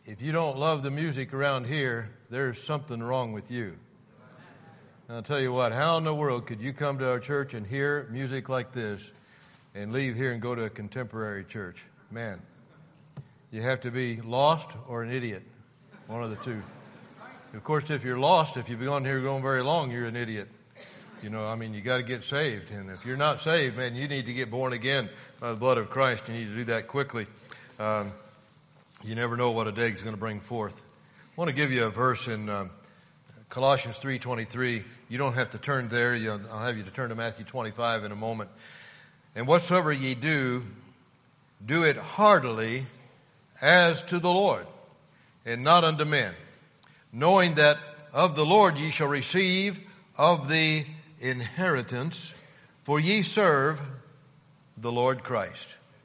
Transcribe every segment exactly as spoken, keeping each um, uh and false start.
if you don't love the music around here, there's something wrong with you. And I'll tell you what, how in the world could you come to our church and hear music like this and leave here and go to a contemporary church? Man, you have to be lost or an idiot, one of the two. Of course, if you're lost, if you've been on here going very long, you're an idiot. You know, I mean, you got to get saved. And if you're not saved, man, you need to get born again by the blood of Christ. You need to do that quickly. Um, you never know what a day is going to bring forth. I want to give you a verse in um, Colossians three twenty-three. You don't have to turn there. You'll, I'll have you to turn to Matthew twenty-five in a moment. And whatsoever ye do, do it heartily as to the Lord, and not unto men, knowing that of the Lord ye shall receive of the inheritance, for ye serve the Lord Christ.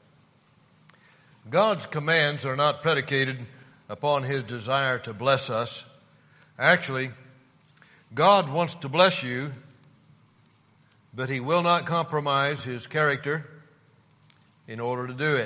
God's commands are not predicated upon His desire to bless us. Actually, God wants to bless you, but He will not compromise His character in order to do it.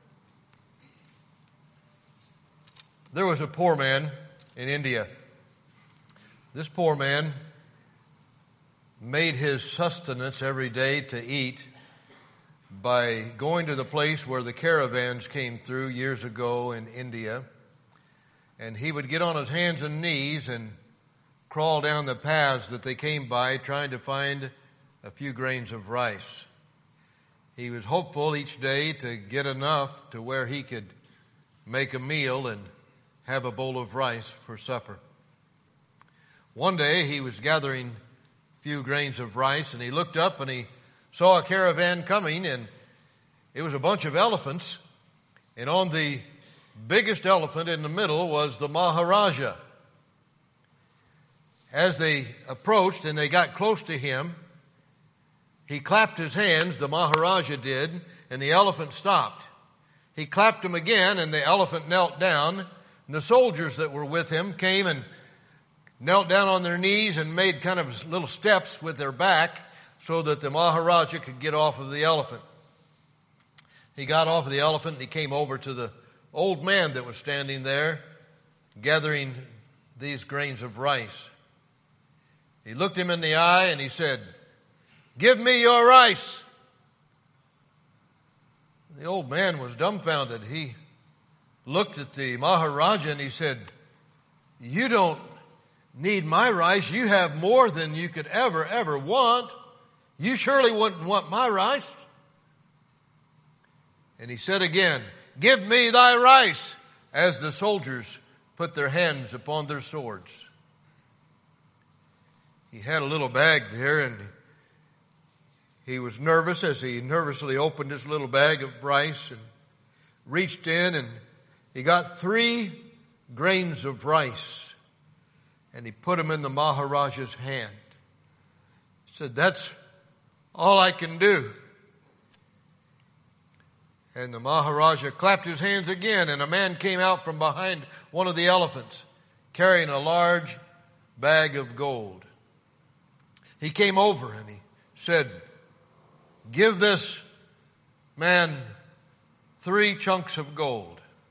There was a poor man in India. This poor man made his sustenance every day to eat by going to the place where the caravans came through years ago in India. And he would get on his hands and knees and crawl down the paths that they came by trying to find a few grains of rice. He was hopeful each day to get enough to where he could make a meal and have a bowl of rice for supper. One day he was gathering a few grains of rice, and he looked up and he saw a caravan coming, and it was a bunch of elephants, and on the biggest elephant in the middle was the Maharaja. As they approached and they got close to him, he clapped his hands, the Maharaja did, and the elephant stopped. He clapped them again, and the elephant knelt down, and the soldiers that were with him came and knelt down on their knees and made kind of little steps with their back so that the Maharaja could get off of the elephant. He got off of the elephant and he came over to the old man that was standing there gathering these grains of rice. He looked him in the eye and he said, "Give me your rice." The old man was dumbfounded. He looked at the Maharaja and he said, "You don't need my rice. You have more than you could ever, ever want. You surely wouldn't want my rice." And he said again, "Give me thy rice," as the soldiers put their hands upon their swords. He had a little bag there, and he was nervous as he nervously opened his little bag of rice and reached in, and he got three grains of rice. And he put them in the Maharaja's hand. He said, "That's all I can do." And the Maharaja clapped his hands again, and a man came out from behind one of the elephants carrying a large bag of gold. He came over and he said, "Give this man three chunks of gold."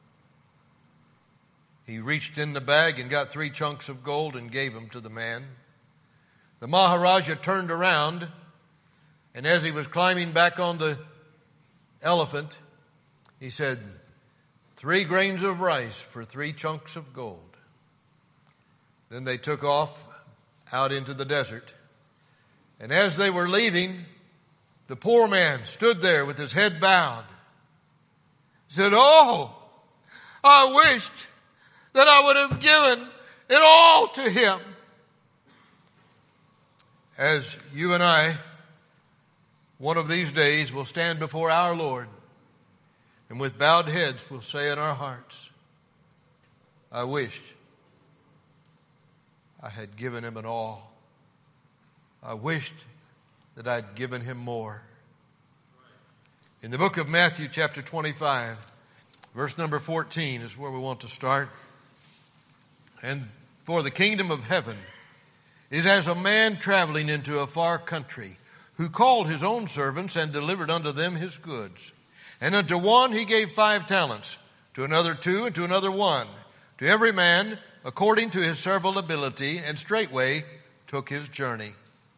He reached in the bag and got three chunks of gold and gave them to the man. The Maharaja turned around, and as he was climbing back on the elephant, he said, "Three grains of rice for three chunks of gold." Then they took off out into the desert. And as they were leaving, the poor man stood there with his head bowed. He said, "Oh, I wished that I would have given it all to him." As you and I, one of these days, will stand before our Lord, and with bowed heads we'll say in our hearts, "I wished I had given him it all. I wished that I'd given him more." In the book of Matthew, chapter twenty-five, verse number fourteen is where we want to start. "And for the kingdom of heaven is as a man traveling into a far country, who called his own servants and delivered unto them his goods. And unto one he gave five talents, to another two, and to another one, to every man according to his several ability, and straightway took his journey.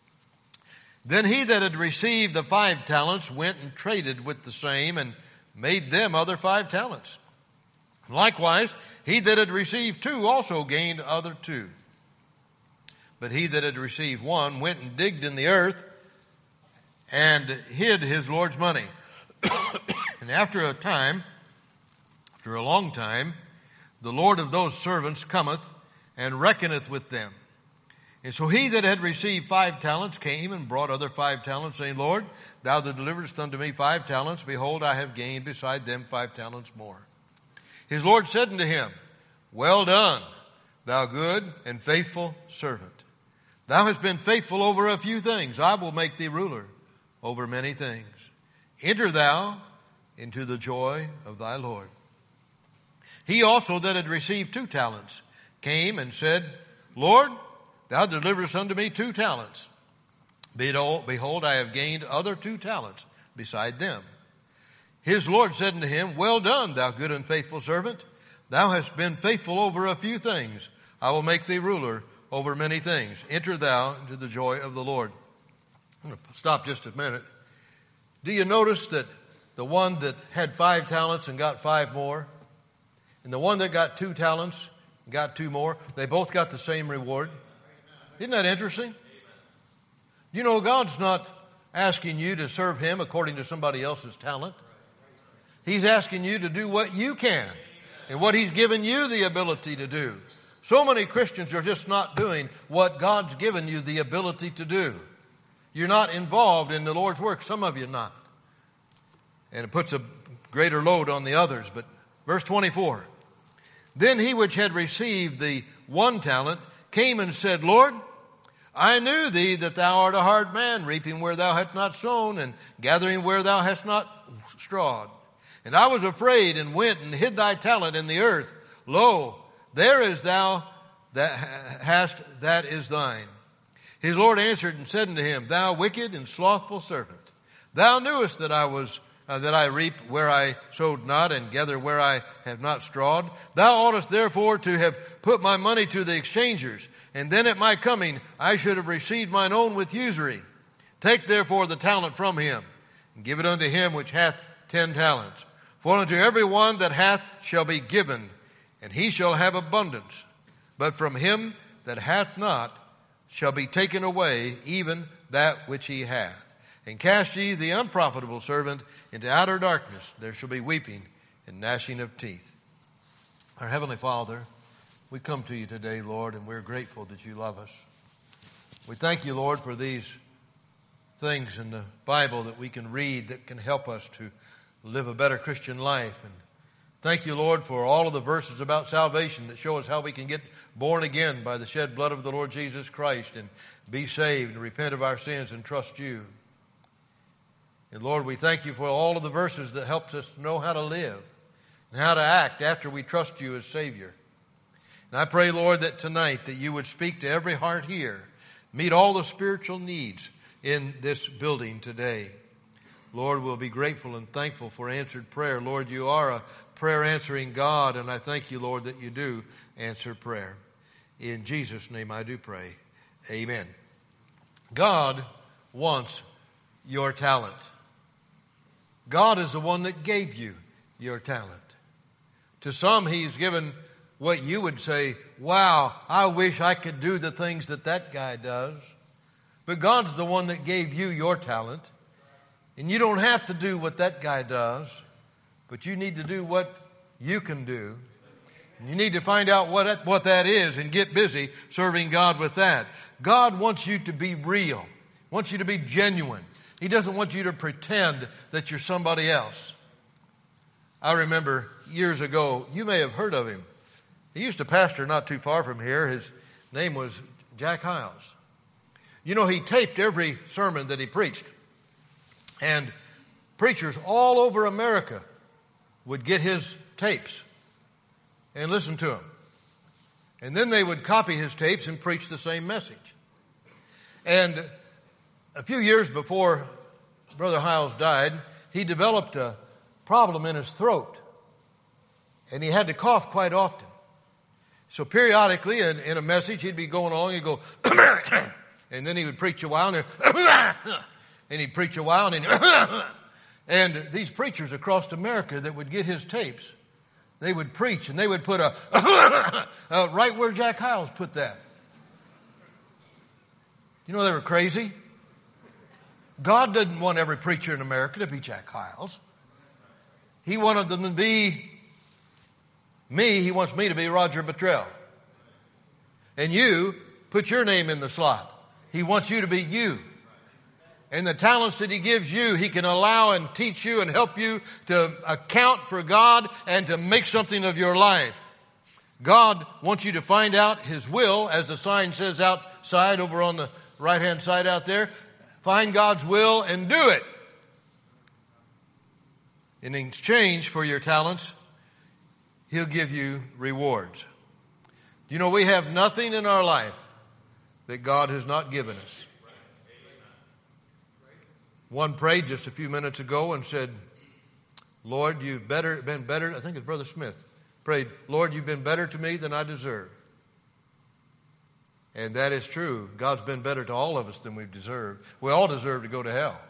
Then he that had received the five talents went and traded with the same, and made them other five talents. Likewise, he that had received two also gained other two. But he that had received one went and digged in the earth and hid his Lord's money. And after a time, after a long time, the Lord of those servants cometh and reckoneth with them. And so he that had received five talents came and brought other five talents, saying, Lord, thou that deliverest unto me five talents, behold, I have gained beside them five talents more. His Lord said unto him, Well done, thou good and faithful servant. Thou hast been faithful over a few things. I will make thee ruler over many things. Enter thou into the joy of thy Lord. He also that had received two talents came and said, Lord, thou deliverest unto me two talents. Behold, I have gained other two talents beside them. His Lord said unto him, Well done, thou good and faithful servant. Thou hast been faithful over a few things. I will make thee ruler over many things. Enter thou into the joy of the Lord. I'm going to stop just a minute. Do you notice that the one that had five talents and got five more, and the one that got two talents and got two more, they both got the same reward? Isn't that interesting? You know, God's not asking you to serve Him according to somebody else's talent. He's asking you to do what you can and what He's given you the ability to do. So many Christians are just not doing what God's given you the ability to do. You're not involved in the Lord's work. Some of you are not. And it puts a greater load on the others. But verse twenty-four, Then he which had received the one talent came and said, Lord, I knew thee that thou art a hard man, reaping where thou hast not sown, and gathering where thou hast not strawed. And I was afraid, and went and hid thy talent in the earth. Lo, there is thou that hast, that is thine. His Lord answered and said unto him, Thou wicked and slothful servant, thou knewest that I was uh, that I reap where I sowed not, and gather where I have not strawed. Thou oughtest therefore to have put my money to the exchangers, and then at my coming I should have received mine own with usury. Take therefore the talent from him, and give it unto him which hath ten talents. For unto every one that hath shall be given, and he shall have abundance. But from him that hath not shall be taken away even that which he hath. And cast ye the unprofitable servant into outer darkness. There shall be weeping and gnashing of teeth. Our Heavenly Father, we come to you today, Lord, and we're grateful that you love us. We thank you, Lord, for these things in the Bible that we can read that can help us to live a better Christian life. And thank you, Lord, for all of the verses about salvation that show us how we can get born again by the shed blood of the Lord Jesus Christ and be saved and repent of our sins and trust you. And Lord, we thank you for all of the verses that helps us to know how to live and how to act after we trust you as Savior. And I pray, Lord, that tonight that you would speak to every heart here, meet all the spiritual needs in this building today. Lord, we'll be grateful and thankful for answered prayer. Lord, you are a prayer answering God, and I thank you, Lord, that you do answer prayer. In Jesus' name I do pray. Amen. God wants your talent. God is the one that gave you your talent. To some, He's given what you would say, wow, I wish I could do the things that that guy does. But God's the one that gave you your talent. And you don't have to do what that guy does, but you need to do what you can do. You need to find out what that, what that is and get busy serving God with that. God wants you to be real, wants you to be genuine. He doesn't want you to pretend that you're somebody else. I remember years ago, you may have heard of him. He used to pastor not too far from here. His name was Jack Hyles. You know, he taped every sermon that he preached. And preachers all over America would get his tapes and listen to him. And then they would copy his tapes and preach the same message. And a few years before Brother Hyles died, he developed a problem in his throat. And he had to cough quite often. So periodically in, in a message, he'd be going along, he'd go, and then he would preach a while, and, and he'd preach a while, and, and these preachers across America that would get his tapes, they would preach, and they would put a, uh, right where Jack Hyles put that. You know they were crazy? God didn't want every preacher in America to be Jack Hyles. He wanted them to be me. He wants me to be Roger Bottrell. And you, put your name in the slot. He wants you to be you. And the talents that he gives you, he can allow and teach you and help you to account for God and to make something of your life. God wants you to find out his will, as the sign says outside over on the right-hand side out there. Find God's will and do it. In exchange for your talents, he'll give you rewards. You know, we have nothing in our life that God has not given us. One prayed just a few minutes ago and said, Lord, you've better, been better, I think it's Brother Smith, prayed, Lord, you've been better to me than I deserve. And that is true. God's been better to all of us than we've deserved. We all deserve to go to hell.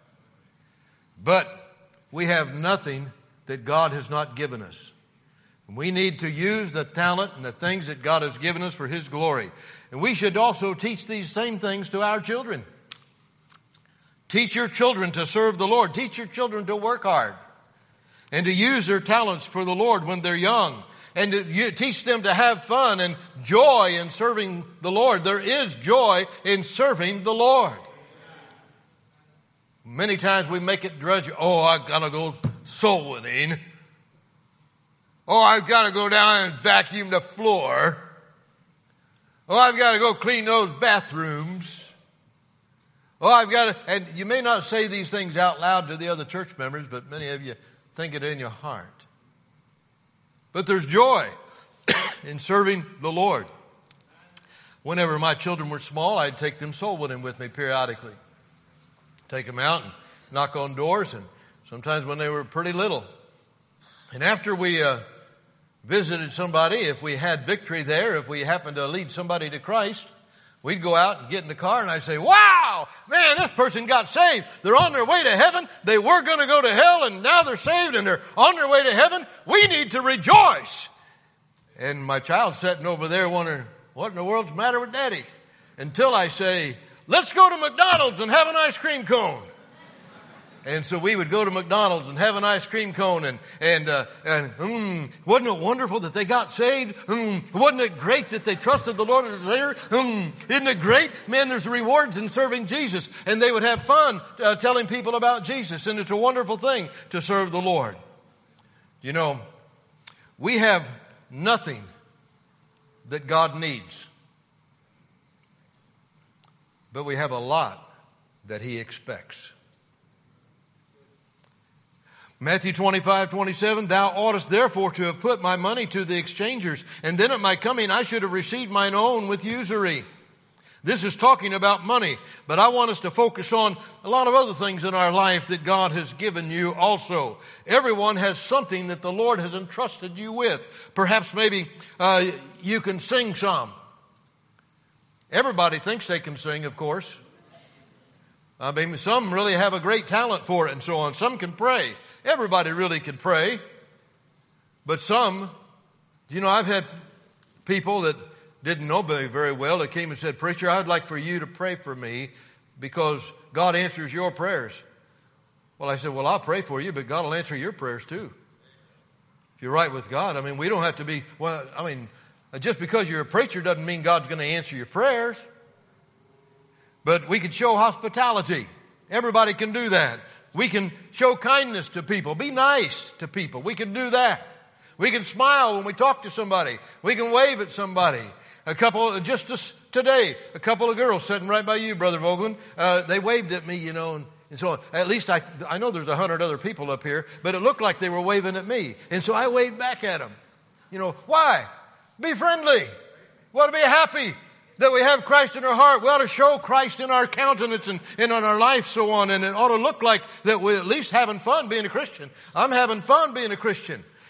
But we have nothing that God has not given us. We need to use the talent and the things that God has given us for his glory. And we should also teach these same things to our children. Teach your children to serve the Lord. Teach your children to work hard and to use their talents for the Lord when they're young. And to teach them to have fun and joy in serving the Lord. There is joy in serving the Lord. Many times we make it drudgery. Oh, I've got to go soul winning. Oh, I've got to go down and vacuum the floor. Oh, I've got to go clean those bathrooms. Oh, I've got to, and you may not say these things out loud to the other church members, but many of you think it in your heart. But there's joy in serving the Lord. Whenever my children were small, I'd take them soul winning with me periodically. Take them out and knock on doors, and sometimes when they were pretty little. And after we uh, visited somebody, if we had victory there, if we happened to lead somebody to Christ, we'd go out and get in the car, and I'd say, wow, man, this person got saved. They're on their way to heaven. They were going to go to hell, and now they're saved, and they're on their way to heaven. We need to rejoice. And my child sitting over there wondering, what in the world's the matter with Daddy? Until I say, let's go to McDonald's and have an ice cream cone. And so we would go to McDonald's and have an ice cream cone, and and uh, and mm, wasn't it wonderful that they got saved? Mm, wasn't it great that they trusted the Lord as their Savior? Mm, isn't it great? Man, there's rewards in serving Jesus, and they would have fun uh, telling people about Jesus, and it's a wonderful thing to serve the Lord. You know, we have nothing that God needs, but we have a lot that he expects. Matthew twenty-five, twenty-seven, thou oughtest therefore to have put my money to the exchangers, and then at my coming I should have received mine own with usury. This is talking about money, but I want us to focus on a lot of other things in our life that God has given you also. Everyone has something that the Lord has entrusted you with. Perhaps maybe uh, you can sing some. Everybody thinks they can sing, of course. I mean, some really have a great talent for it and so on. Some can pray. Everybody really can pray. But some, you know, I've had people that didn't know me very well that came and said, preacher, I'd like for you to pray for me because God answers your prayers. Well, I said, well, I'll pray for you, but God will answer your prayers too. If you're right with God, I mean, we don't have to be, well, I mean, just because you're a preacher doesn't mean God's going to answer your prayers. But we can show hospitality. Everybody can do that. We can show kindness to people. Be nice to people. We can do that. We can smile when we talk to somebody. We can wave at somebody. A couple, just this, today, a couple of girls sitting right by you, Brother Vogelin, uh, they waved at me, you know, and, and so on. At least I, I know there's a hundred other people up here, but it looked like they were waving at me. And so I waved back at them. You know, why? Be friendly. We ought to be happy that we have Christ in our heart. We ought to show Christ in our countenance and, and in our life, so on. And it ought to look like that we're at least having fun being a Christian. I'm having fun being a Christian.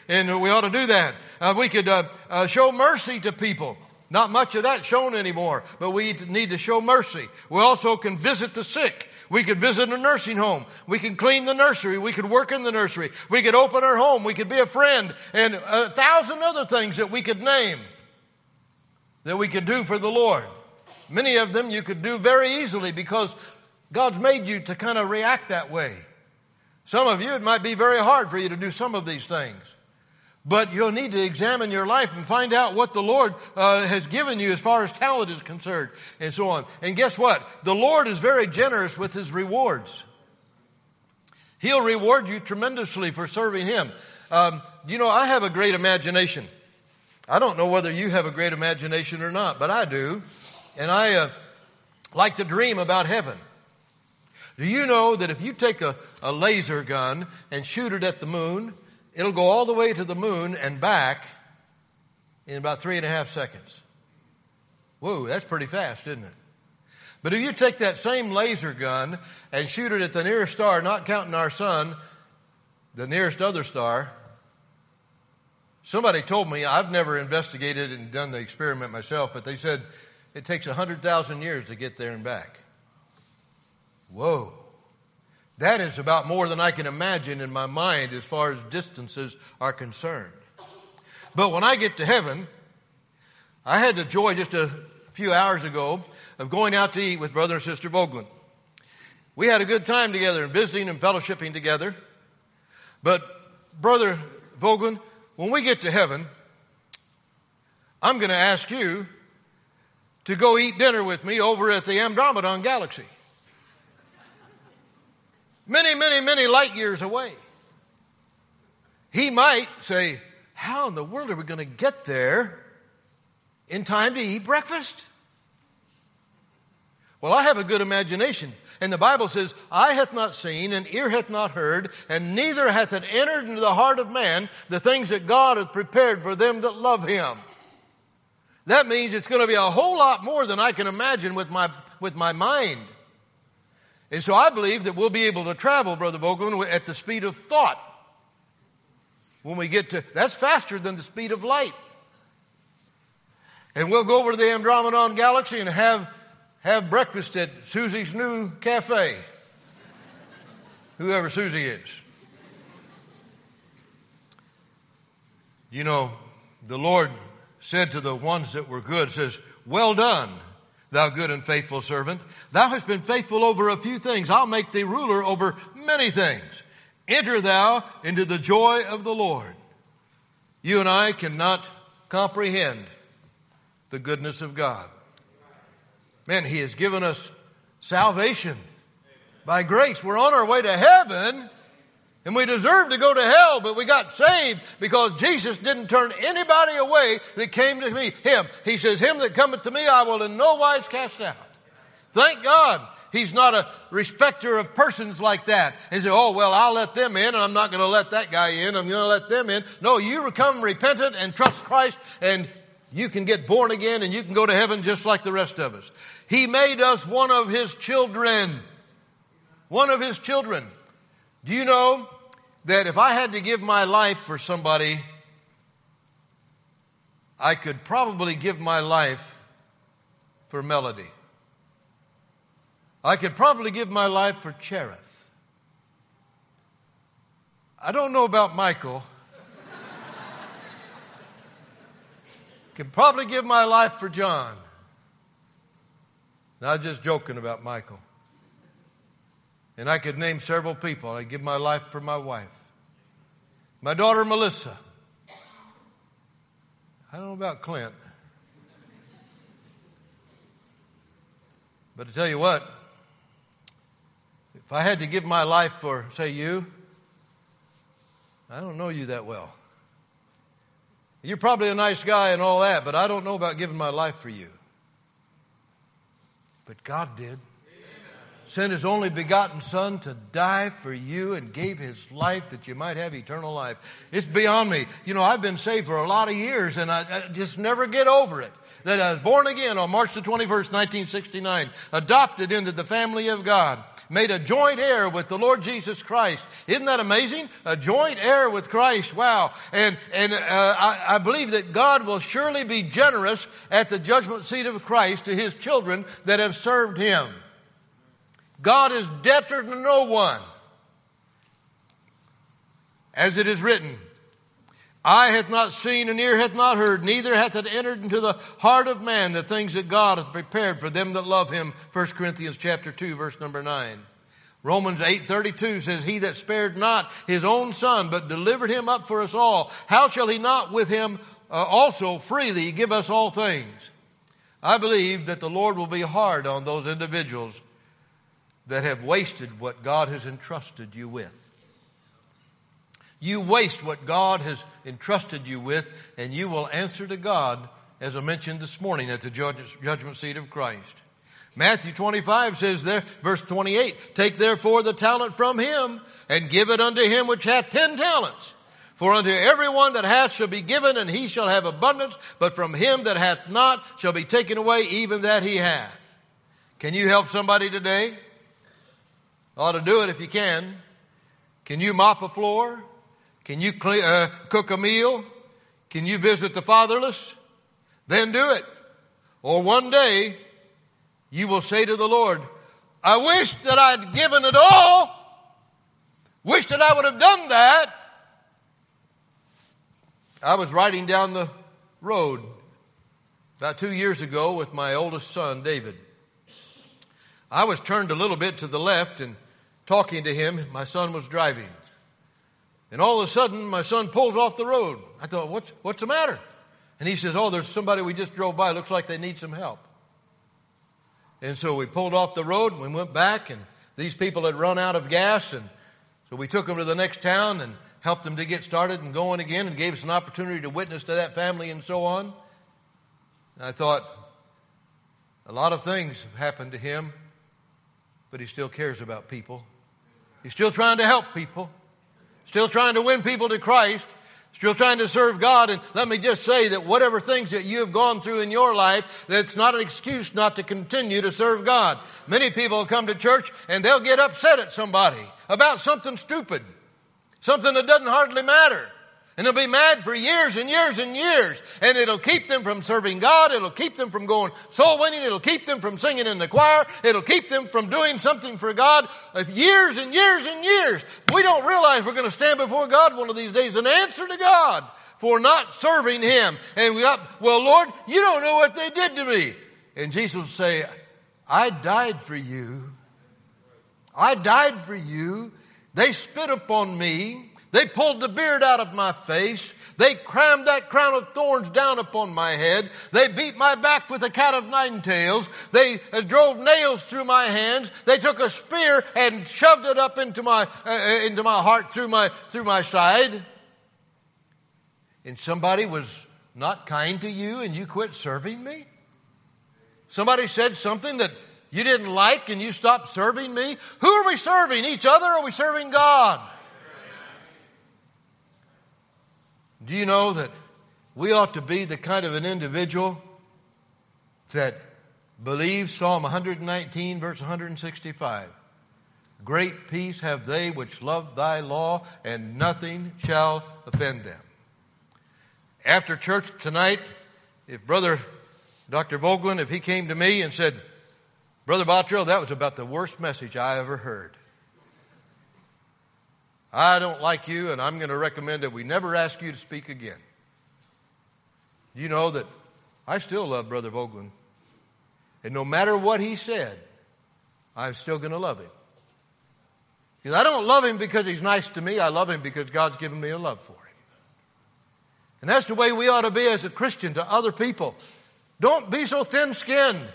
And we ought to do that. Uh, we could uh, uh, show mercy to people. Not much of that shown anymore, but we need to show mercy. We also can visit the sick. We could visit a nursing home. We can clean the nursery. We could work in the nursery. We could open our home. We could be a friend. And a thousand other things that we could name that we could do for the Lord. Many of them you could do very easily because God's made you to kind of react that way. Some of you, it might be very hard for you to do some of these things. But you'll need to examine your life and find out what the Lord uh, has given you as far as talent is concerned and so on. And guess what? The Lord is very generous with His rewards. He'll reward you tremendously for serving Him. Um, you know, I have a great imagination. I don't know whether you have a great imagination or not, but I do. And I uh, like to dream about heaven. Do you know that if you take a, a laser gun and shoot it at the moon, it'll go all the way to the moon and back in about three and a half seconds? Whoa, that's pretty fast, isn't it? But if you take that same laser gun and shoot it at the nearest star, not counting our sun, the nearest other star, somebody told me, I've never investigated and done the experiment myself, but they said it takes one hundred thousand years to get there and back. Whoa. That is about more than I can imagine in my mind as far as distances are concerned. But when I get to heaven, I had the joy just a few hours ago of going out to eat with Brother and Sister Vogelin. We had a good time together and visiting and fellowshipping together. But Brother Vogelin, when we get to heaven, I'm going to ask you to go eat dinner with me over at the Andromeda Galaxy. Many, many, many light years away. He might say, how in the world are we going to get there in time to eat breakfast? Well, I have a good imagination. And the Bible says, eye hath not seen, and ear hath not heard, and neither hath it entered into the heart of man the things that God hath prepared for them that love Him. That means it's going to be a whole lot more than I can imagine with my, with my mind. And so I believe that we'll be able to travel, Brother Vogelin, at the speed of thought. When we get to, that's faster than the speed of light. And we'll go over to the Andromeda Galaxy and have, have breakfast at Susie's new cafe. Whoever Susie is. You know, the Lord said to the ones that were good, says, well done, thou good and faithful servant. Thou hast been faithful over a few things. I'll make thee ruler over many things. Enter thou into the joy of the Lord. You and I cannot comprehend the goodness of God. Man, He has given us salvation by grace. We're on our way to heaven, and we deserve to go to hell, but we got saved because Jesus didn't turn anybody away that came to me. Him. He says, him that cometh to me I will in no wise cast out. Thank God He's not a respecter of persons like that. He said, oh, well, I'll let them in, and I'm not going to let that guy in. I'm going to let them in. No, you become repentant and trust Christ, and you can get born again, and you can go to heaven just like the rest of us. He made us one of His children. One of His children. Do you know that if I had to give my life for somebody, I could probably give my life for Melody. I could probably give my life for Cherith. I don't know about Michael. Could probably give my life for John. Not just joking about Michael. And I could name several people. I'd give my life for my wife. My daughter Melissa. I don't know about Clint. But to tell you what, if I had to give my life for, say, you, I don't know you that well. You're probably a nice guy and all that, but I don't know about giving my life for you. But God did. sent His only begotten Son to die for you and gave His life that you might have eternal life. It's beyond me. You know, I've been saved for a lot of years and I, I just never get over it. That I was born again on March the twenty-first, nineteen sixty-nine, adopted into the family of God, made a joint heir with the Lord Jesus Christ. Isn't that amazing? A joint heir with Christ. Wow. And, and, uh, I, I believe that God will surely be generous at the judgment seat of Christ to His children that have served Him. God is debtor to no one. As it is written, eye hath not seen and ear hath not heard, neither hath it entered into the heart of man the things that God hath prepared for them that love Him. First Corinthians chapter two, verse number nine. Romans eight thirty-two says, He that spared not His own Son, but delivered Him up for us all, how shall He not with Him uh, also freely give us all things? I believe that the Lord will be hard on those individuals that have wasted what God has entrusted you with. You waste what God has entrusted you with, and you will answer to God, as I mentioned this morning, at the judgment seat of Christ. Matthew twenty-five says there, verse twenty-eight, take therefore the talent from him, and give it unto him which hath ten talents. For unto everyone that hath shall be given, and he shall have abundance, but from him that hath not shall be taken away even that he hath. Can you help somebody today? Ought to do it if you can. Can you mop a floor? Can you clean, uh, cook a meal? Can you visit the fatherless? Then do it. Or one day, you will say to the Lord, I wish that I'd given it all. Wish that I would have done that. I was riding down the road about two years ago with my oldest son, David. I was turned a little bit to the left and talking to him. My son was driving. And all of a sudden, my son pulls off the road. I thought, what's, what's the matter? And he says, oh, there's somebody we just drove by. Looks like they need some help. And so we pulled off the road and we went back, and these people had run out of gas. And so we took them to the next town and helped them to get started and going again, and gave us an opportunity to witness to that family and so on. And I thought, a lot of things have happened to him, but he still cares about people. He's still trying to help people. Still trying to win people to Christ. Still trying to serve God. And let me just say that whatever things that you have gone through in your life, that's not an excuse not to continue to serve God. Many people will come to church and they'll get upset at somebody about something stupid. Something that doesn't hardly matter. And they'll be mad for years and years and years. And it'll keep them from serving God. It'll keep them from going soul winning. It'll keep them from singing in the choir. It'll keep them from doing something for God. If years and years and years. We don't realize we're going to stand before God one of these days and answer to God for not serving Him. And we got, well, Lord, you don't know what they did to me. And Jesus will say, I died for you. I died for you. They spit upon me. They pulled the beard out of my face. They crammed that crown of thorns down upon my head. They beat my back with a cat of nine tails. They uh, drove nails through my hands. They took a spear and shoved it up into my uh, into my heart through my through my side. And somebody was not kind to you and you quit serving me? Somebody said something that you didn't like and you stopped serving me? Who are we serving? Each other, or are we serving God? Do you know that we ought to be the kind of an individual that believes Psalm one nineteen, verse one sixty-five? Great peace have they which love thy law, and nothing shall offend them. After church tonight, if Brother Doctor Vogelin, if he came to me and said, Brother Bottrell, that was about the worst message I ever heard. I don't like you, and I'm going to recommend that we never ask you to speak again. You know that I still love Brother Vogelin. And no matter what he said, I'm still going to love him. Because I don't love him because he's nice to me. I love him because God's given me a love for him. And that's the way we ought to be as a Christian to other people. Don't be so thin-skinned.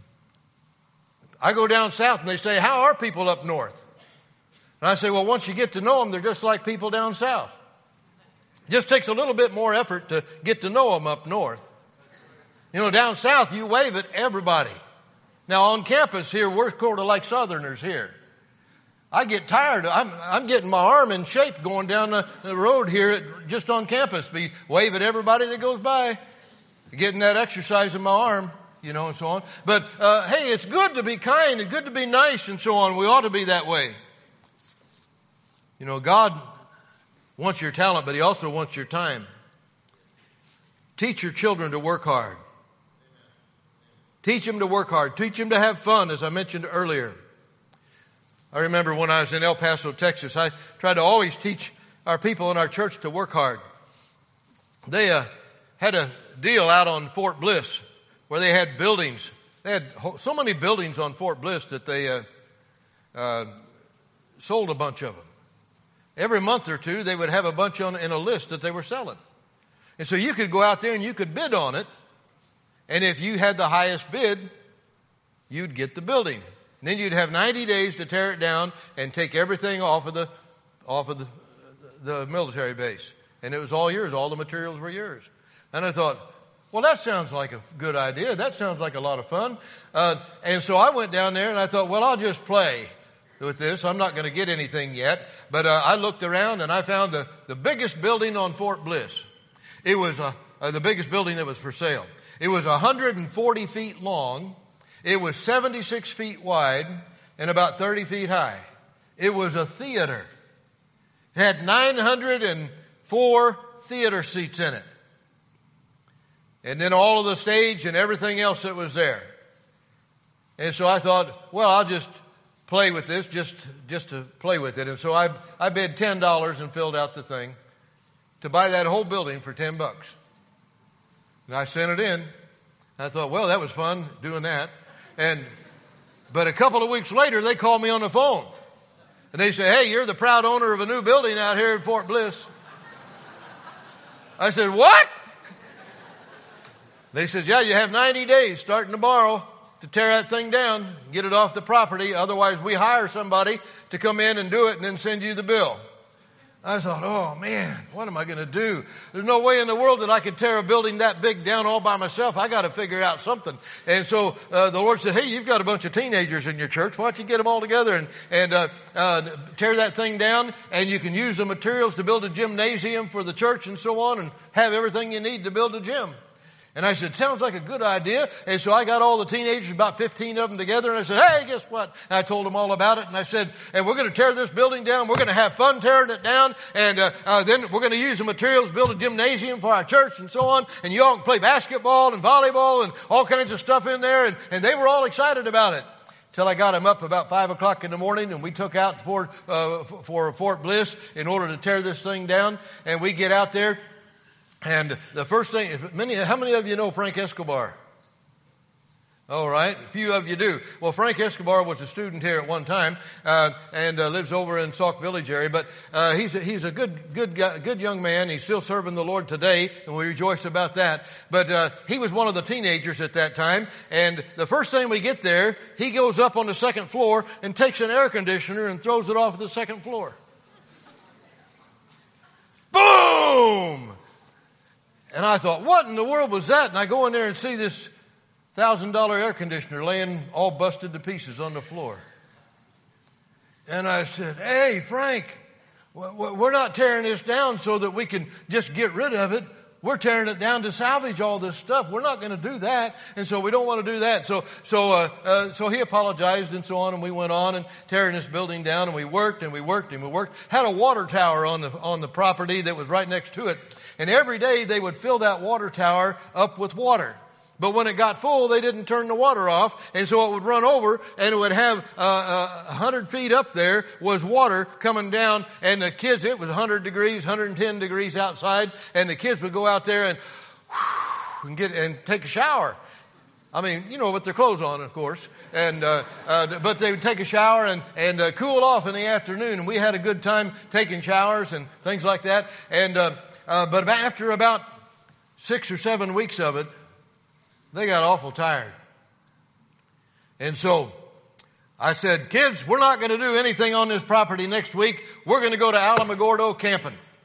I go down south and they say, how are people up north? And I say, well, once you get to know them, they're just like people down south. It just takes a little bit more effort to get to know them up north. You know, down south, you wave at everybody. Now on campus here, we're sort of like Southerners here. I get tired. I'm, I'm getting my arm in shape going down the, the road here at, just on campus. Be wave at everybody that goes by, getting that exercise in my arm, you know, and so on. But uh, hey, it's good to be kind and good to be nice and so on. We ought to be that way. You know, God wants your talent, but He also wants your time. Teach your children to work hard. Teach them to work hard. Teach them to have fun, as I mentioned earlier. I remember when I was in El Paso, Texas, I tried to always teach our people in our church to work hard. They uh, had a deal out on Fort Bliss where they had buildings. They had so many buildings on Fort Bliss that they uh, uh, sold a bunch of them. Every month or two, they would have a bunch on in a list that they were selling. And so you could go out there and you could bid on it. And if you had the highest bid, you'd get the building. And then you'd have ninety days to tear it down and take everything off of the off of the, the military base. And it was all yours. All the materials were yours. And I thought, well, that sounds like a good idea. That sounds like a lot of fun. Uh, and so I went down there and I thought, well, I'll just play with this. I'm not going to get anything yet. But uh, I looked around and I found the, the biggest building on Fort Bliss. It was uh, uh, the biggest building that was for sale. It was one hundred forty feet long. It was seventy-six feet wide and about thirty feet high. It was a theater. It had nine hundred four theater seats in it. And then all of the stage and everything else that was there. And so I thought, well, I'll just play with this, just just to play with it. And so I I bid ten dollars and filled out the thing to buy that whole building for ten bucks. And I sent it in. I thought, well, that was fun doing that. And, but a couple of weeks later, they called me on the phone. And they said, hey, you're the proud owner of a new building out here in Fort Bliss. I said, what? They said, yeah, you have ninety days starting tomorrow to tear that thing down, get it off the property. Otherwise, we hire somebody to come in and do it and then send you the bill. I thought, oh man, what am I going to do? There's no way in the world that I could tear a building that big down all by myself. I got to figure out something. And so uh, the Lord said, hey, you've got a bunch of teenagers in your church. Why don't you get them all together and, and uh, uh, tear that thing down, and you can use the materials to build a gymnasium for the church and so on, and have everything you need to build a gym. And I said, sounds like a good idea. And so I got all the teenagers, about fifteen of them together, and I said, hey, guess what? And I told them all about it, and I said, and we're going to tear this building down. We're going to have fun tearing it down, and uh, uh, then we're going to use the materials, build a gymnasium for our church and so on, and you all can play basketball and volleyball and all kinds of stuff in there. And, and they were all excited about it. Till I got them up about five o'clock in the morning, and we took out for, uh, for Fort Bliss in order to tear this thing down. And we get out there. And the first thing, if many, how many of you know Frank Escobar? All right, a few of you do. Well, Frank Escobar was a student here at one time, uh, and uh, lives over in Sauk Village area. But uh, he's a, he's a good good guy, good young man. He's still serving the Lord today, and we rejoice about that. But uh, he was one of the teenagers at that time. And the first thing we get there, he goes up on the second floor and takes an air conditioner and throws it off the second floor. Boom! And I thought, what in the world was that? And I go in there and see this thousand dollar air conditioner laying all busted to pieces on the floor. And I said, hey, Frank, we're not tearing this down so that we can just get rid of it. We're tearing it down to salvage all this stuff. We're not going to do that. And so we don't want to do that. So, so, uh, uh, so he apologized and so on. And we went on and tearing this building down, and we worked and we worked and we worked. Had a water tower on the, on the property that was right next to it. And every day they would fill that water tower up with water. But when it got full, they didn't turn the water off. And so it would run over, and it would have uh, uh, one hundred feet up there was water coming down. And the kids, it was one hundred degrees, one hundred ten degrees outside. And the kids would go out there and, whew, and get and take a shower. I mean, you know, with their clothes on, of course. And uh, uh, but they would take a shower and, and uh, cool off in the afternoon. And we had a good time taking showers and things like that. And uh, uh, but after about six or seven weeks of it, they got awful tired. And so I said, kids, we're not going to do anything on this property next week. We're going to go to Alamogordo camping.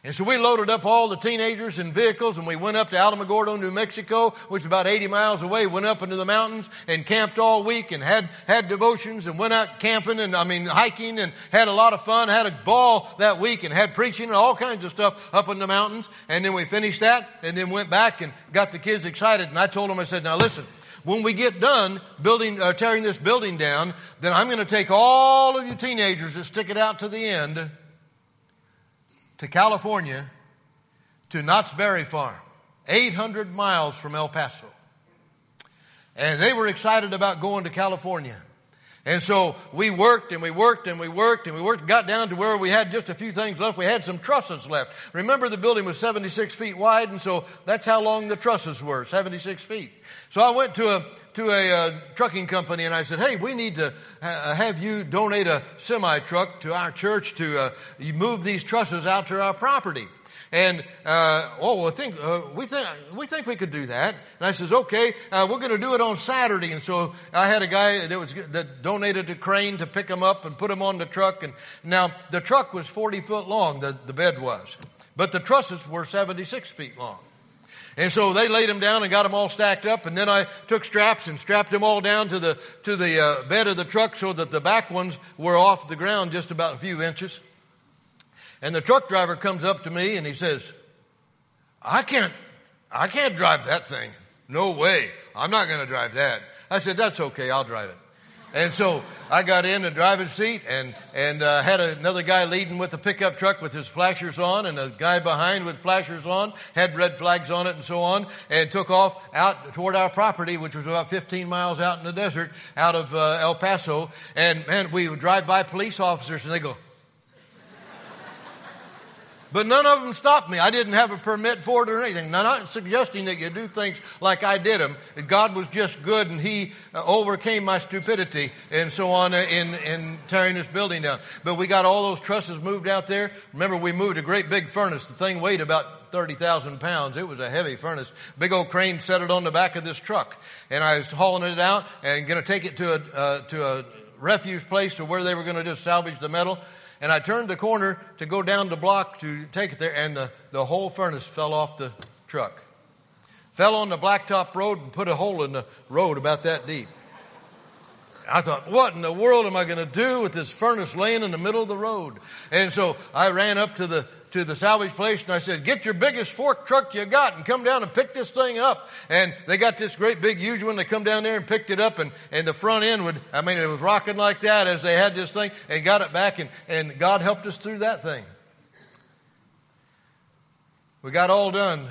And so we loaded up all the teenagers in vehicles, and we went up to Alamogordo, New Mexico, which is about eighty miles away, went up into the mountains and camped all week and had, had devotions and went out camping and, I mean, hiking and had a lot of fun, had a ball that week and had preaching and all kinds of stuff up in the mountains. And then we finished that and then went back and got the kids excited. And I told them, I said, now listen, when we get done building, uh, tearing this building down, then I'm going to take all of you teenagers that stick it out to the end to California, to Knott's Berry Farm, eight hundred miles from El Paso. And they were excited about going to California. And so we worked and we worked and we worked and we worked, got down to where we had just a few things left. We had some trusses left. Remember, the building was seventy-six feet wide, and so that's how long the trusses were, seventy-six feet. So I went to a to a uh, trucking company and I said, hey, we need to ha- have you donate a semi-truck to our church to uh, move these trusses out to our property. And, uh, oh, I think, uh, we think, we think we could do that. And I says, okay, uh, we're going to do it on Saturday. And so I had a guy that was, that donated a crane to pick them up and put them on the truck. And now the truck was forty foot long, the, the bed was, but the trusses were seventy-six feet long. And so they laid them down and got them all stacked up. And then I took straps and strapped them all down to the, to the, uh, bed of the truck so that the back ones were off the ground just about a few inches. And the truck driver comes up to me and he says, I can't, I can't drive that thing. No way. I'm not going to drive that. I said, that's okay. I'll drive it. And so I got in the driving seat and, and, uh, had another guy leading with the pickup truck with his flashers on, and a guy behind with flashers on, had red flags on it and so on, and took off out toward our property, which was about fifteen miles out in the desert out of, uh, El Paso. And man, we would drive by police officers and they go, but none of them stopped me. I didn't have a permit for it or anything. Now, I'm not suggesting that you do things like I did them. God was just good, and He uh, overcame my stupidity and so on in, in tearing this building down. But we got all those trusses moved out there. Remember, we moved a great big furnace. The thing weighed about thirty thousand pounds. It was a heavy furnace. Big old crane set it on the back of this truck. And I was hauling it out and going to take it to a, uh, to a refuse place to where they were going to just salvage the metal. And I turned the corner to go down the block to take it there, and the, the whole furnace fell off the truck. Fell on the blacktop road and put a hole in the road about that deep. I thought, what in the world am I going to do with this furnace laying in the middle of the road? And so I ran up to the to the salvage place and I said, get your biggest fork truck you got and come down and pick this thing up. And they got this great big huge one. They come down there and picked it up, and, and the front end would, I mean, it was rocking like that as they had this thing, and got it back, and, and God helped us through that thing. We got all done.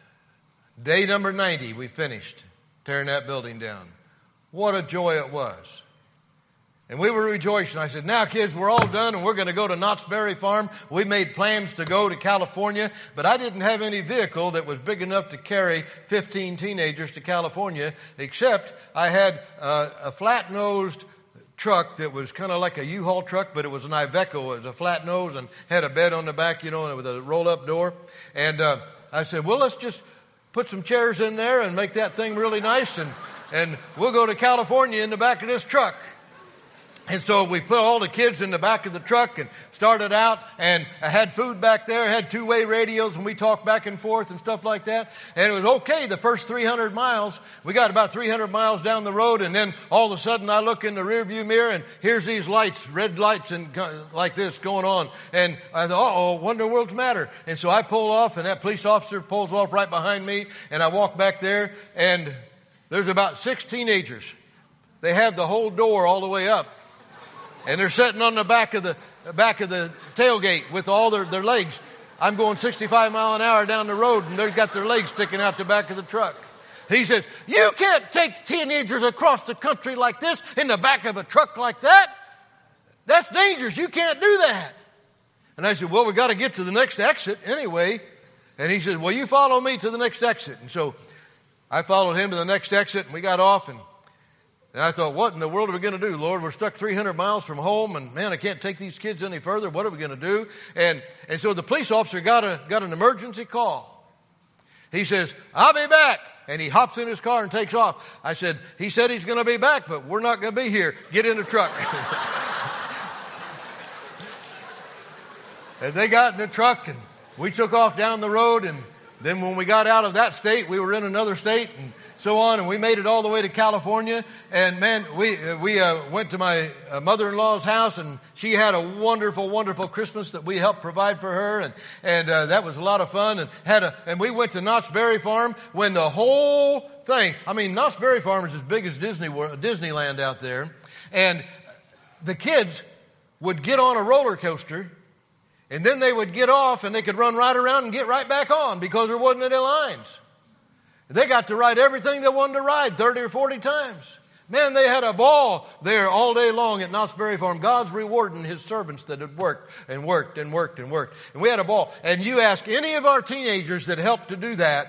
Day number ninety, we finished tearing that building down. What a joy it was. And we were rejoicing. I said, now kids, we're all done and we're going to go to Knott's Berry Farm. We made plans to go to California, but I didn't have any vehicle that was big enough to carry fifteen teenagers to California, except I had uh, a flat-nosed truck that was kind of like a U-Haul truck, but it was an Iveco. It was a flat nose and had a bed on the back, you know, with a roll-up door. And uh, I said, well, let's just put some chairs in there and make that thing really nice, and, and we'll go to California in the back of this truck. And so we put all the kids in the back of the truck and started out, and I had food back there, had two-way radios, and we talked back and forth and stuff like that. And it was okay the first three hundred miles. We got about three hundred miles down the road, and then all of a sudden I look in the rearview mirror, and here's these lights, red lights and like this going on. And I thought, uh-oh, what in the world's the matter? And so I pull off, and that police officer pulls off right behind me, and I walk back there, and there's about six teenagers. They have the whole door all the way up. And they're sitting on the back of the back of the tailgate with all their, their legs. I'm going sixty-five mile an hour down the road, and they've got their legs sticking out the back of the truck. He says, you can't take teenagers across the country like this in the back of a truck like that. That's dangerous. You can't do that. And I said, well, we got to get to the next exit anyway. And he says, well, you follow me to the next exit. And so I followed him to the next exit, and we got off, and And I thought, what in the world are we going to do, Lord? We're stuck three hundred miles from home, and man, I can't take these kids any further. What are we going to do? And, and so the police officer got a, got an emergency call. He says, I'll be back. And he hops in his car and takes off. I said, he said he's going to be back, but we're not going to be here. Get in the truck. And they got in the truck, and we took off down the road, and then when we got out of that state, we were in another state and so on, and we made it all the way to California. And man, we uh, we uh, went to my uh, mother-in-law's house, and she had a wonderful, wonderful Christmas that we helped provide for her, and and uh, that was a lot of fun. And had a and we went to Knott's Berry Farm when the whole thing. I mean, Knott's Berry Farm is as big as Disney World, Disneyland out there, and the kids would get on a roller coaster. And then they would get off and they could run right around and get right back on because there wasn't any lines. They got to ride everything they wanted to ride thirty or forty times. Man, they had a ball there all day long at Knott's Berry Farm. God's rewarding His servants that had worked and worked and worked and worked. And we had a ball. And you ask any of our teenagers that helped to do that,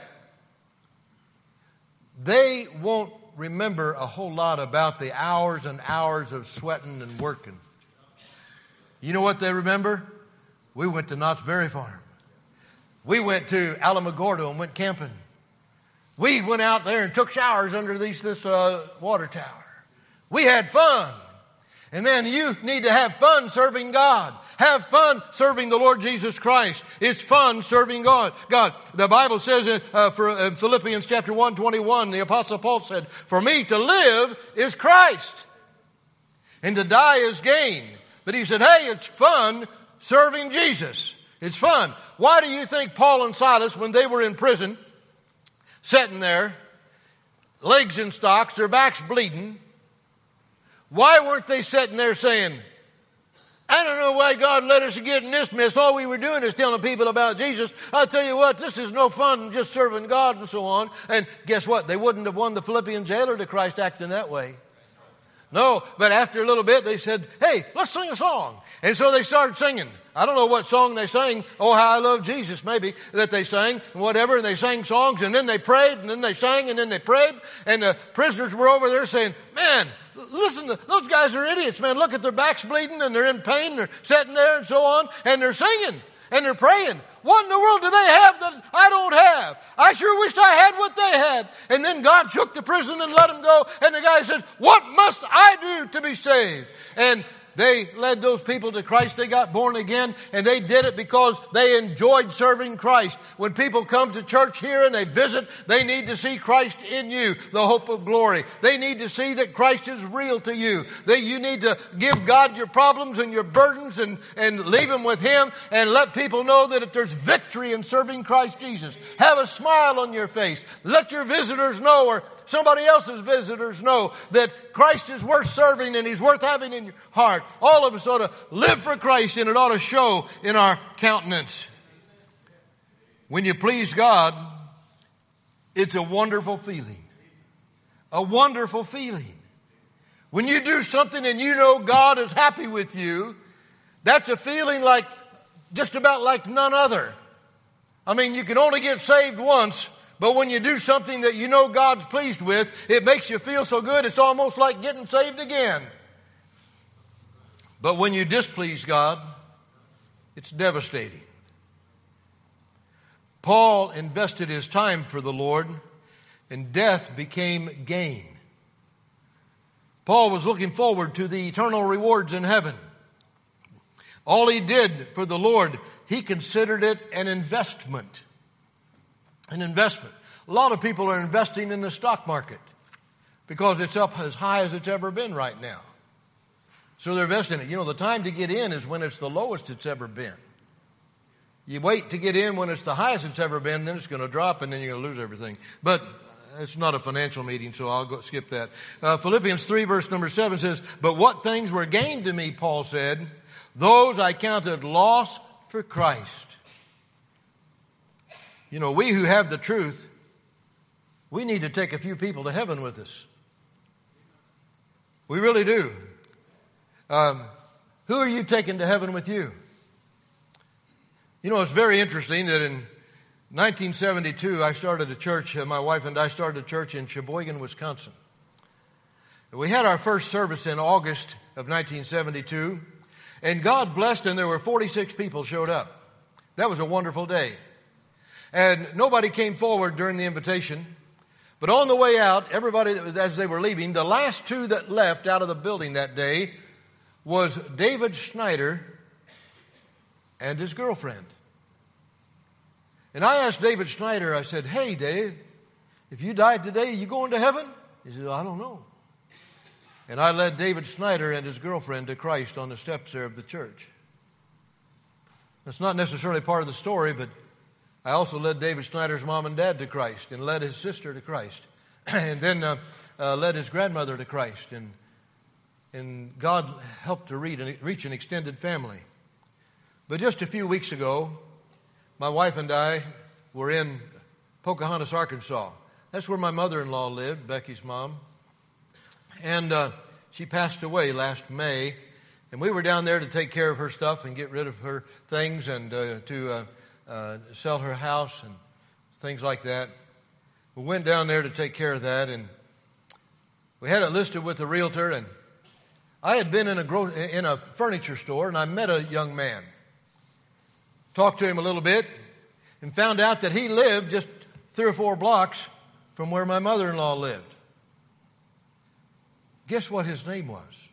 they won't remember a whole lot about the hours and hours of sweating and working. You know what they remember? We went to Knott's Berry Farm. We went to Alamogordo and went camping. We went out there and took showers under these, this uh, water tower. We had fun. And man, you need to have fun serving God. Have fun serving the Lord Jesus Christ. It's fun serving God. God. The Bible says in, uh, for, uh, Philippians chapter one twenty-one, the Apostle Paul said, "For me to live is Christ, and to die is gain." But he said, hey, it's fun serving Jesus. It's fun. Why do you think Paul and Silas, when they were in prison, sitting there, legs in stocks, their backs bleeding, why weren't they sitting there saying, I don't know why God let us get in this mess. All we were doing is telling people about Jesus. I'll tell you what, this is no fun just serving God and so on. And guess what? They wouldn't have won the Philippian jailer to Christ acting that way. No, but after a little bit, they said, hey, let's sing a song. And so they started singing. I don't know what song they sang. Oh, how I love Jesus, maybe, that they sang, and whatever. And they sang songs, and then they prayed, and then they sang, and then they prayed. And the prisoners were over there saying, man, listen, to, those guys are idiots, man. Look at their backs bleeding, and they're in pain, and they're sitting there, and so on. And they're singing, and they're praying. What in the world do they have that I don't have? I sure wished I had what they had. And then God shook the prison and let them go. And the guy said, what must I do to be saved? And they led those people to Christ. They got born again, and they did it because they enjoyed serving Christ. When people come to church here and they visit, they need to see Christ in you, the hope of glory. They need to see that Christ is real to you. That you need to give God your problems and your burdens and, and leave them with Him, and let people know that if there's victory in serving Christ Jesus. Have a smile on your face. Let your visitors know, or somebody else's visitors know, that Christ is worth serving and He's worth having in your heart. All of us ought to live for Christ, and it ought to show in our countenance. When you please God, it's a wonderful feeling. A wonderful feeling. When you do something and you know God is happy with you, that's a feeling like, just about like none other. I mean, you can only get saved once, but when you do something that you know God's pleased with, it makes you feel so good, it's almost like getting saved again. But when you displease God, it's devastating. Paul invested his time for the Lord, and death became gain. Paul was looking forward to the eternal rewards in heaven. All he did for the Lord, he considered it an investment. An investment. A lot of people are investing in the stock market because it's up as high as it's ever been right now. So they're investing in it. You know, the time to get in is when it's the lowest it's ever been. You wait to get in when it's the highest it's ever been, then it's going to drop, and then you're going to lose everything. But it's not a financial meeting, so I'll go skip that. Uh, Philippians three, verse number seven says, but what things were gained to me, Paul said, those I counted loss for Christ. You know, we who have the truth, we need to take a few people to heaven with us. We really do. Um, who are you taking to heaven with you? You know, it's very interesting that in nineteen seventy-two, I started a church, uh, my wife and I started a church in Sheboygan, Wisconsin. We had our first service in August of nineteen seventy-two, and God blessed, and there were forty-six people showed up. That was a wonderful day. And nobody came forward during the invitation. But on the way out, everybody, that was, as they were leaving, the last two that left out of the building that day was David Schneider and his girlfriend. And I asked David Schneider, I said, hey, Dave, if you died today, are you going to heaven? He said, I don't know. And I led David Schneider and his girlfriend to Christ on the steps there of the church. That's not necessarily part of the story, but I also led David Schneider's mom and dad to Christ and led his sister to Christ. And then uh, uh, led his grandmother to Christ. And, and God helped to read and reach an extended family. But just a few weeks ago, my wife and I were in Pocahontas, Arkansas. That's where my mother-in-law lived, Becky's mom. And uh, she passed away last May. And we were down there to take care of her stuff and get rid of her things and uh, to uh, uh, sell her house and things like that. We went down there to take care of that, and we had it listed with the realtor. And I had been in a gro- in a furniture store, and I met a young man. Talked to him a little bit, and found out that he lived just three or four blocks from where my mother-in-law lived. Guess what his name was?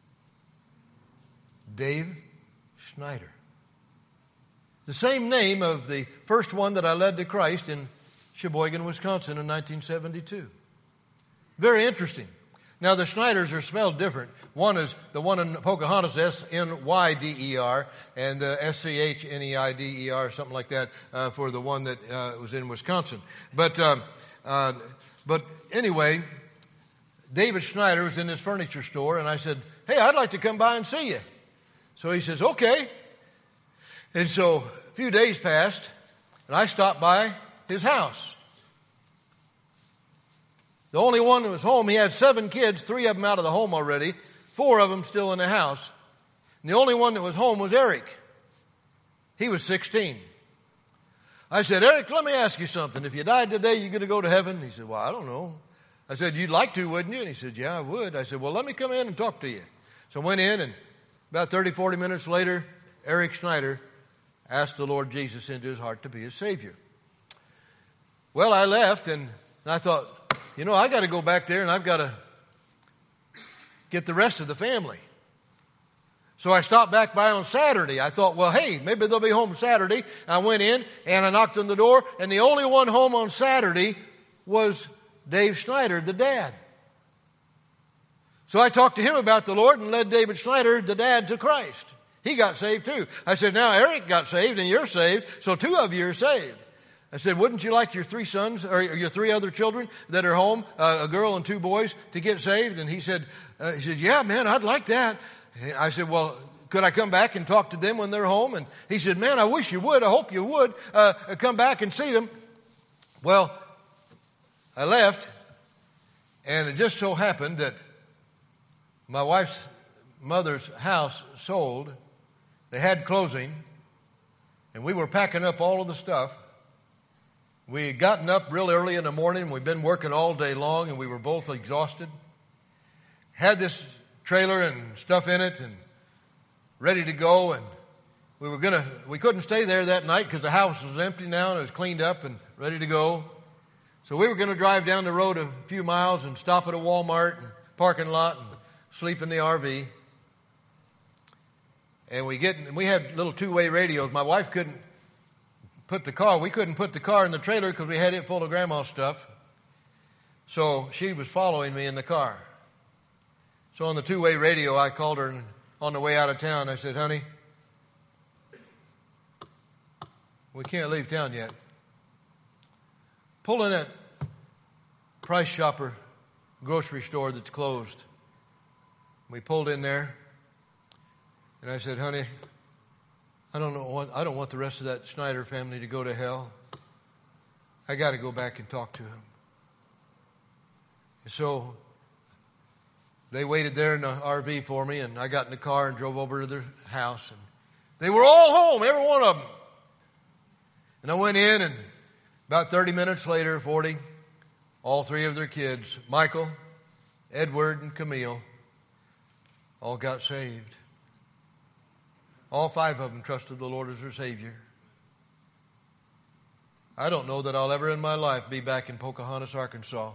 Dave Schneider. The same name of the first one that I led to Christ in Sheboygan, Wisconsin in nineteen seventy-two. Very interesting. Now, the Schneiders are spelled different. One is the one in Pocahontas, S N Y D E R, and uh, S C H N E I D E R, something like that, uh, for the one that uh, was in Wisconsin. But, um, uh, but anyway, David Schneider was in this furniture store, and I said, hey, I'd like to come by and see you. So he says, okay. And so a few days passed, and I stopped by his house. The only one that was home, he had seven kids, three of them out of the home already, four of them still in the house. And the only one that was home was Eric. He was sixteen. I said, Eric, let me ask you something. If you died today, you going to go to heaven? He said, well, I don't know. I said, you'd like to, wouldn't you? And he said, yeah, I would. I said, well, let me come in and talk to you. So I went in, and about thirty, forty minutes later, Eric Schneider asked the Lord Jesus into his heart to be his Savior. Well, I left, and I thought, you know, I got to go back there, and I've got to get the rest of the family. So I stopped back by on Saturday. I thought, well, hey, maybe they'll be home Saturday. I went in, and I knocked on the door, and the only one home on Saturday was Dave Schneider, the dad. So I talked to him about the Lord and led David Schneider, the dad, to Christ. He got saved too. I said, now Eric got saved and you're saved, so two of you are saved. I said, wouldn't you like your three sons or your three other children that are home, uh, a girl and two boys, to get saved? And he said, uh, he said, yeah, man, I'd like that. And I said, well, could I come back and talk to them when they're home? And he said, man, I wish you would. I hope you would uh, come back and see them. Well, I left, and it just so happened that my wife's mother's house sold. They had closing, and we were packing up all of the stuff. We had gotten up real early in the morning. We'd been working all day long, and we were both exhausted. Had this trailer and stuff in it and ready to go, and we were gonna, we couldn't stay there that night because the house was empty now and it was cleaned up and ready to go. So we were going to drive down the road a few miles and stop at a Walmart and parking lot and sleep in the R V. And we get, and we had little two-way radios. My wife couldn't put the car, we couldn't put the car in the trailer because we had it full of grandma's stuff. So she was following me in the car. So on the two-way radio, I called her, and on the way out of town, I said, honey, we can't leave town yet. Pull in that Price Chopper grocery store that's closed. We pulled in there, and I said, honey, I don't know what, I don't want the rest of that Schneider family to go to hell. I got to go back and talk to them. And so they waited there in the R V for me, and I got in the car and drove over to their house, and they were all home, every one of them. And I went in, and about thirty minutes later, forty, all three of their kids, Michael, Edward, and Camille, all got saved. All five of them trusted the Lord as their Savior. I don't know that I'll ever in my life be back in Pocahontas, Arkansas.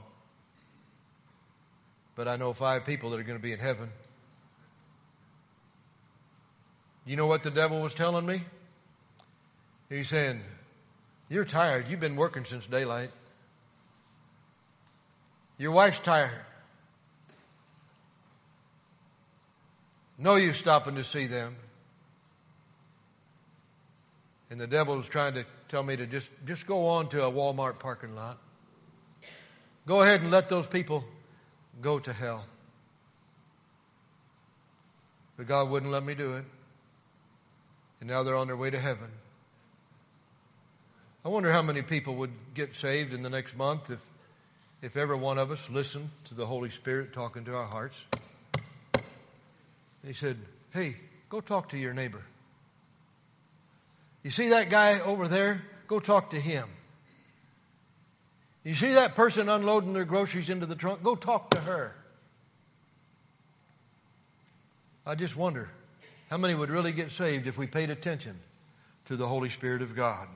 But I know five people that are going to be in heaven. You know what the devil was telling me? He's saying, You're tired. You've been working since daylight. Your wife's tired. No use stopping to see them. And the devil's trying to tell me to just, just go on to a Walmart parking lot. Go ahead and let those people go to hell. But God wouldn't let me do it. And now they're on their way to heaven. I wonder how many people would get saved in the next month if, if every one of us listened to the Holy Spirit talking to our hearts. He said, hey, go talk to your neighbor. You see that guy over there? Go talk to him. You see that person unloading their groceries into the trunk? Go talk to her. I just wonder how many would really get saved if we paid attention to the Holy Spirit of God.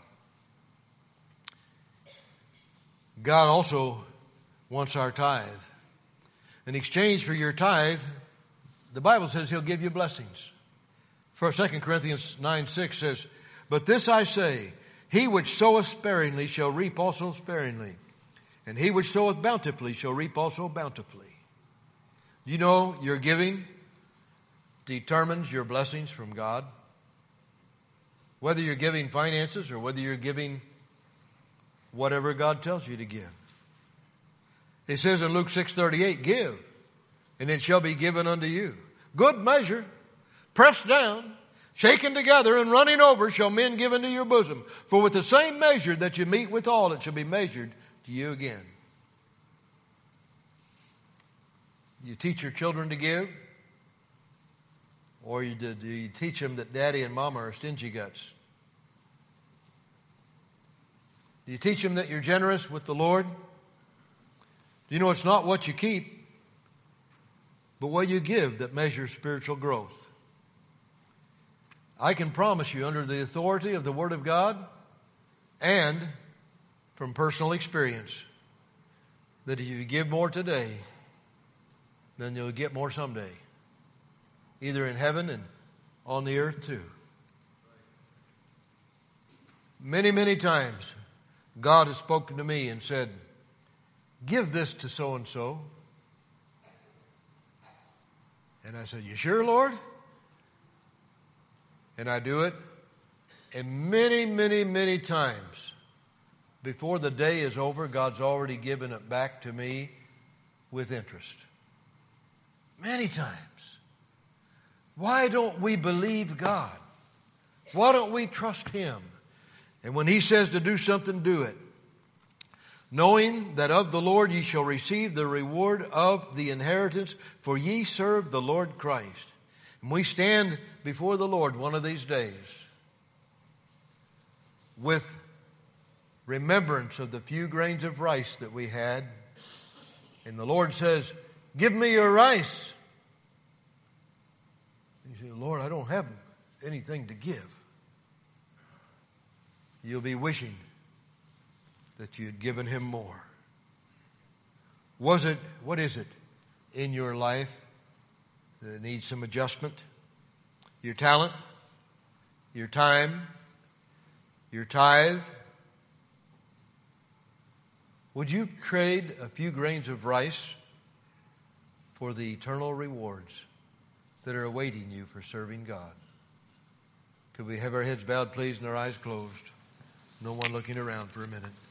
God also wants our tithe. In exchange for your tithe, the Bible says He'll give you blessings. For Second Corinthians nine six says, but this I say, he which soweth sparingly shall reap also sparingly, and he which soweth bountifully shall reap also bountifully. You know, your giving determines your blessings from God. Whether you're giving finances or whether you're giving whatever God tells you to give. It says in Luke six thirty-eight, give, and it shall be given unto you. Good measure, pressed down, shaken together, and running over shall men give into your bosom. For with the same measure that you meet withal, it shall be measured to you again. You teach your children to give, or you, do you teach them that daddy and mama are stingy guts? Do you teach them that you're generous with the Lord? Do you know it's not what you keep, but what you give that measures spiritual growth? I can promise you, under the authority of the Word of God and from personal experience, that if you give more today, then you'll get more someday. Either in heaven and on the earth too. Many, many times, God has spoken to me and said, give this to so-and-so. And I said, you sure, Lord? And I do it. And many, many, many times, before the day is over, God's already given it back to me with interest. Many times. Why don't we believe God? Why don't we trust Him? And when He says to do something, do it. Knowing that of the Lord ye shall receive the reward of the inheritance, for ye serve the Lord Christ. And we stand before the Lord one of these days with remembrance of the few grains of rice that we had. And the Lord says, give me your rice. You say, Lord, I don't have anything to give. You'll be wishing that you had given Him more. Was it, what is it in your life that needs some adjustment? Your talent, your time, your tithe. Would you trade a few grains of rice for the eternal rewards that are awaiting you for serving God? Could we have our heads bowed, please, and our eyes closed? No one looking around for a minute.